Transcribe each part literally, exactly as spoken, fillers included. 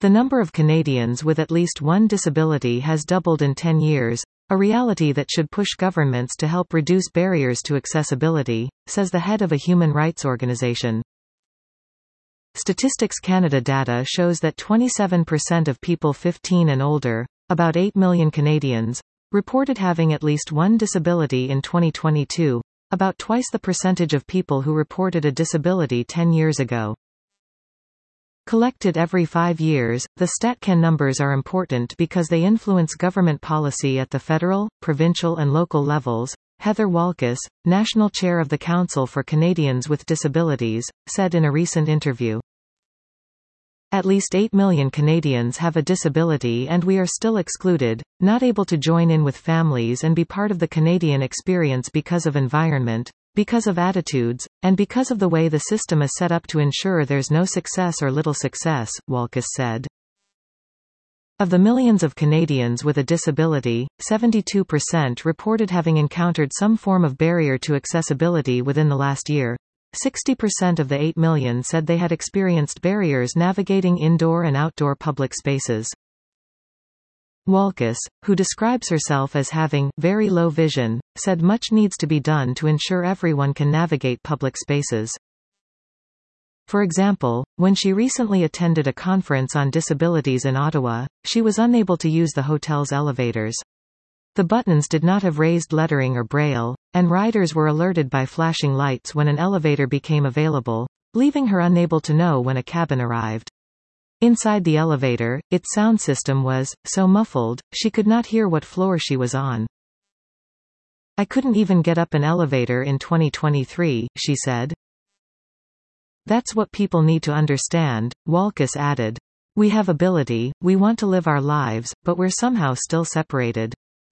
The number of Canadians with at least one disability has doubled in ten years, a reality that should push governments to help reduce barriers to accessibility, says the head of a human rights organization. Statistics Canada data shows that twenty-seven percent of people fifteen and older, about eight million Canadians, reported having at least one disability in twenty twenty-two, about twice the percentage of people who reported a disability ten years ago. Collected every five years, the StatCan numbers are important because they influence government policy at the federal, provincial and local levels, Heather Walkus, National Chair of the Council for Canadians with Disabilities, said in a recent interview. At least eight million Canadians have a disability and we are still excluded, not able to join in with families and be part of the Canadian experience because of environment, because of attitudes, and because of the way the system is set up to ensure there's no success or little success, Walkus said. Of the millions of Canadians with a disability, seventy-two percent reported having encountered some form of barrier to accessibility within the last year. sixty percent of the eight million said they had experienced barriers navigating indoor and outdoor public spaces. Walkus, who describes herself as having very low vision, said much needs to be done to ensure everyone can navigate public spaces. For example, when she recently attended a conference on disabilities in Ottawa, she was unable to use the hotel's elevators. The buttons did not have raised lettering or braille, and riders were alerted by flashing lights when an elevator became available, leaving her unable to know when a cabin arrived. Inside the elevator, its sound system was so muffled, she could not hear what floor she was on. I couldn't even get up an elevator in twenty twenty-three, she said. That's what people need to understand, Walkus added. We have ability, we want to live our lives, but we're somehow still separated.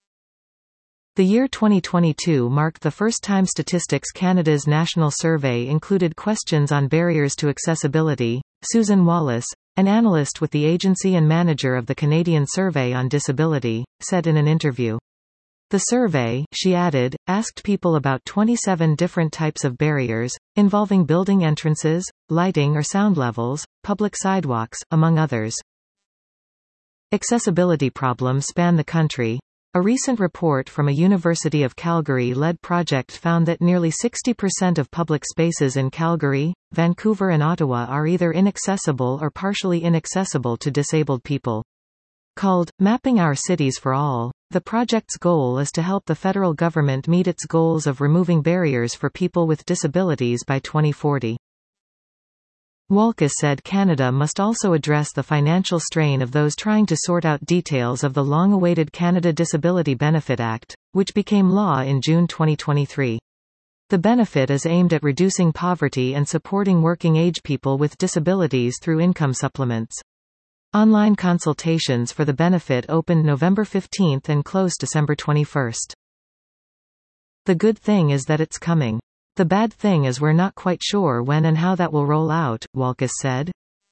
The year twenty twenty-two marked the first time Statistics Canada's national survey included questions on barriers to accessibility. Susan Wallace, an analyst with the agency and manager of the Canadian Survey on Disability, said in an interview. The survey, she added, asked people about twenty-seven different types of barriers, involving building entrances, lighting or sound levels, public sidewalks, among others. Accessibility problems span the country. A recent report from a University of Calgary-led project found that nearly sixty percent of public spaces in Calgary, Vancouver and Ottawa are either inaccessible or partially inaccessible to disabled people. Called, Mapping Our Cities for All, the project's goal is to help the federal government meet its goals of removing barriers for people with disabilities by twenty forty. Walkus said Canada must also address the financial strain of those trying to sort out details of the long-awaited Canada Disability Benefit Act, which became law in June twenty twenty-three. The benefit is aimed at reducing poverty and supporting working-age people with disabilities through income supplements. Online consultations for the benefit opened November fifteenth and closed December twenty-first. The good thing is that it's coming. The bad thing is we're not quite sure when and how that will roll out, Walkus said.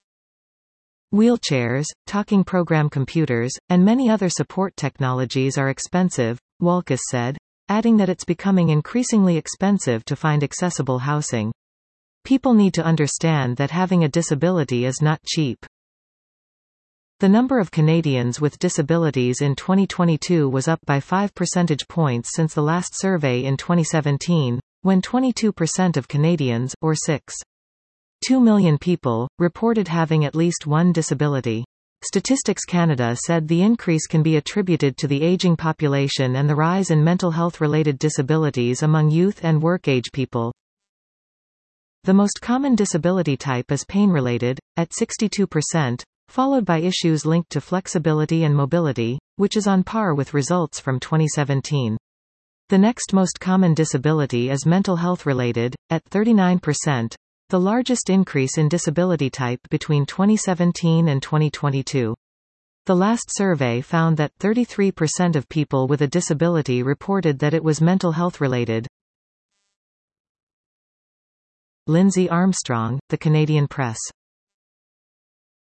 Wheelchairs, talking program computers, and many other support technologies are expensive, Walkus said, adding that it's becoming increasingly expensive to find accessible housing. People need to understand that having a disability is not cheap. The number of Canadians with disabilities in twenty twenty-two was up by five percentage points since the last survey in twenty seventeen, when twenty-two percent of Canadians, or six point two million people, reported having at least one disability. Statistics Canada said the increase can be attributed to the aging population and the rise in mental health-related disabilities among youth and work-age people. The most common disability type is pain-related, at sixty-two percent, followed by issues linked to flexibility and mobility, which is on par with results from twenty seventeen. The next most common disability is mental health-related, at thirty-nine percent, the largest increase in disability type between twenty seventeen and twenty twenty-two. The last survey found that thirty-three percent of people with a disability reported that it was mental health-related. Lindsay Armstrong, The Canadian Press.